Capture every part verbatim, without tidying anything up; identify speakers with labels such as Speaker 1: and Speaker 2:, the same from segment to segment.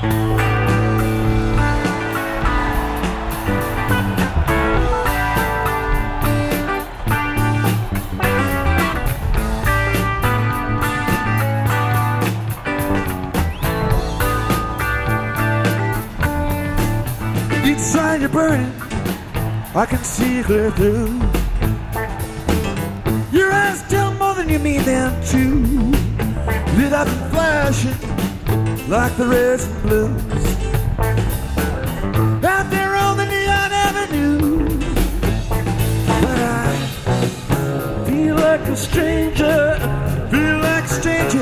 Speaker 1: Inside you're burning, I can see clear through. Your eyes tell more than you mean them to. Lit up and flashing like the reds and blues out there on the neon avenue. But I feel like a stranger, feel like a stranger.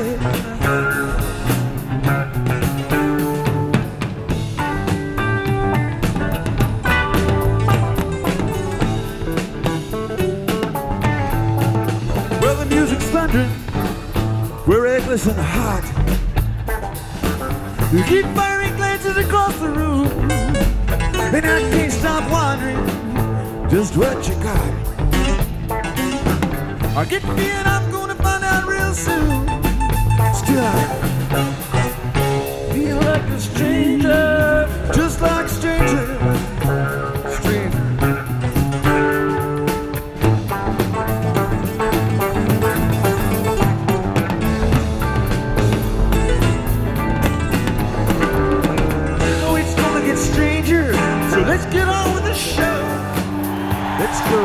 Speaker 1: We're reckless and hot. You keep firing glances across the room, and I can't stop wondering just what you got. I get the feeling I'm gonna find out real soon. Still, I feel like a stranger, just like a stranger. Stranger. Let's get on with the show. Let's go.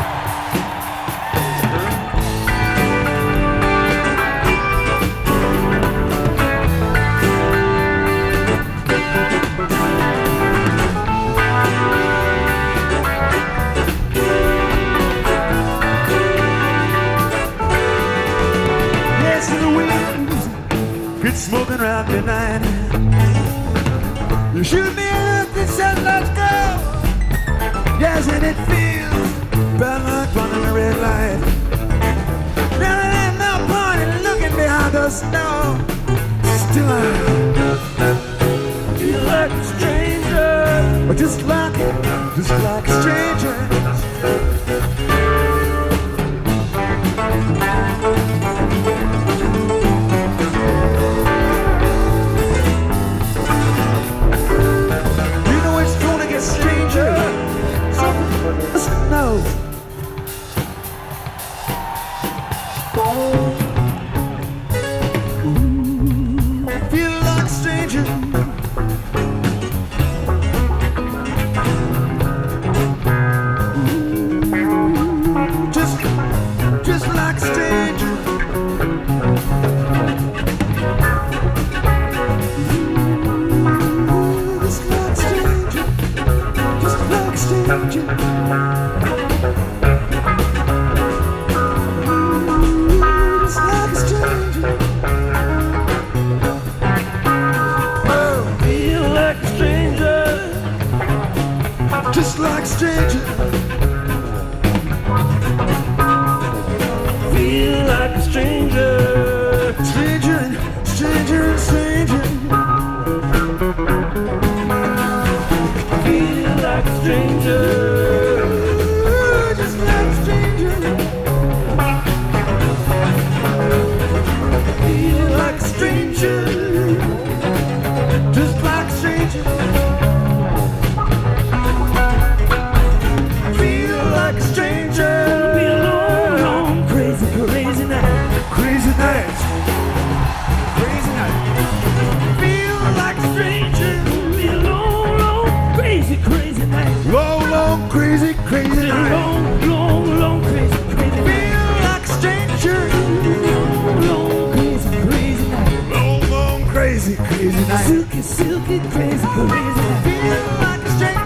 Speaker 1: Yes, and the winds get smoking around tonight. You shoot me up and said, let's go. Yes, and it feels bad like running a red light. Now there ain't no point in looking behind the snow. Still I feel like a stranger, or just like, just like a stranger. No. Ooh, I feel like a stranger. Ooh, just, just like a stranger. Ooh, just like a stranger. Just like a stranger. Just like a stranger. Feel like a stranger. Stranger and stranger and stranger. Feel like a stranger. Just like a stranger. Feel like a stranger. Just like a stranger. Like a stranger, be alone, long, crazy, crazy night, crazy night, crazy night. Feel like a stranger, be alone, long, crazy, crazy night, long, long, crazy, crazy night, long, long, long, crazy, crazy night. Feel like a stranger, long, long, crazy, crazy night, long, long, crazy, crazy night. Silky, silky, crazy, crazy night. Feel like a stranger.